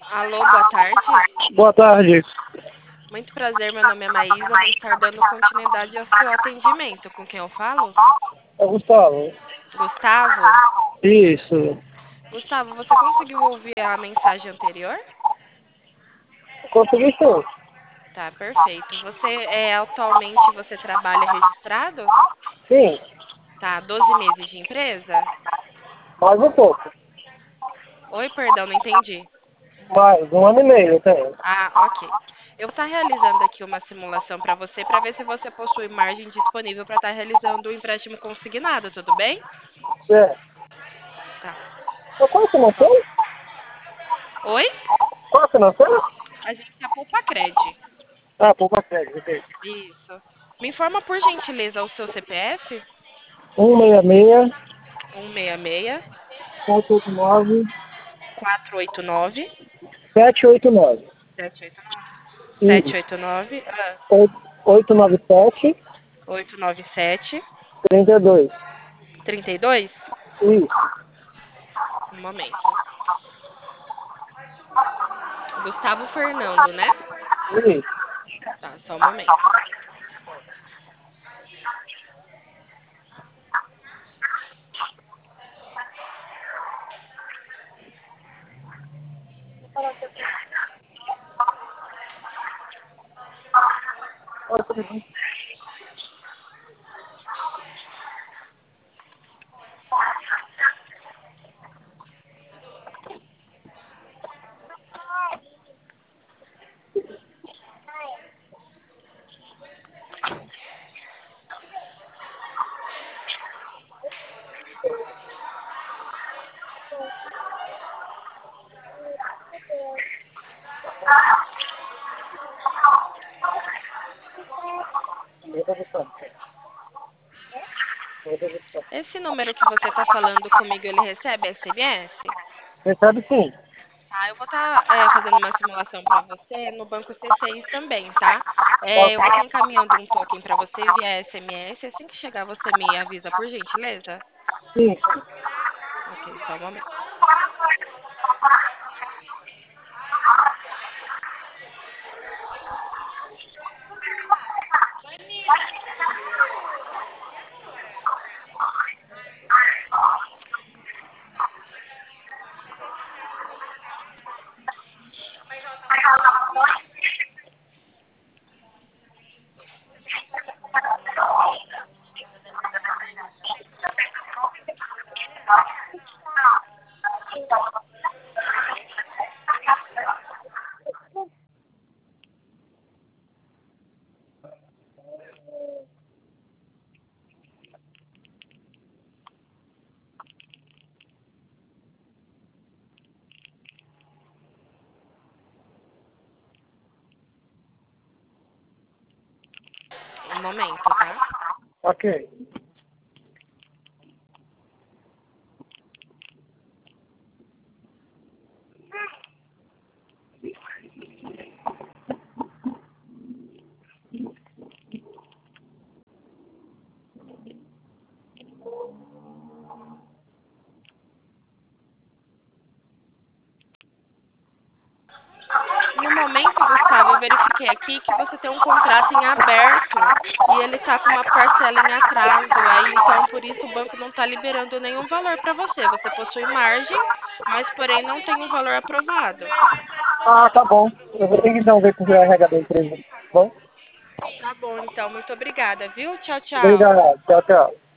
Alô, boa tarde. Boa tarde. Muito prazer, meu nome é Maísa. Vou estar dando continuidade ao seu atendimento. Com quem eu falo? É o Gustavo. Gustavo? Isso. Gustavo, você conseguiu ouvir a mensagem anterior? Consegui sim. Tá, perfeito. Atualmente você trabalha registrado? Sim, Tá, 12 meses de empresa? mais um pouco. Oi, perdão, não entendi. Mais um ano e meio eu tenho. Ah, ok. Eu vou estar realizando aqui uma simulação para ver se você possui margem disponível para estar realizando o empréstimo consignado, tudo bem? Certo. Tá. Qual é a Só. financeira? Oi? Qual é a financeira? A gente é a Poupa Cred. Ah, pouco crédito, ok. Isso. Me informa, por gentileza, o seu CPF? 166 166 489 489 789 Isso. 789 897 897 32. 32. Isso. Um momento. Gustavo Fernando, né? Isso. Tá, só um momento. Esse número que você está falando comigo, ele recebe SMS? Recebe sim. Tá, eu vou estar fazendo uma simulação para você no banco C6 também, tá? Eu vou estar Ok. encaminhando um token para você via SMS. Assim que chegar, você me avisa, por gentileza? Sim. Ok, só um momento. Um momento, tá? Ok. No momento, Gustavo, eu verifiquei aqui que você tem um contrato em aberto e ele está com uma parcela em atraso. Aí, então, por isso o banco não está liberando nenhum valor para você. Você possui margem, mas porém não tem um valor aprovado. Ah, tá bom. Eu vou ter que então ver com o RH da empresa. Bom? Tá bom, então, muito obrigada, viu? Tchau, tchau. Obrigado. Tchau, tchau.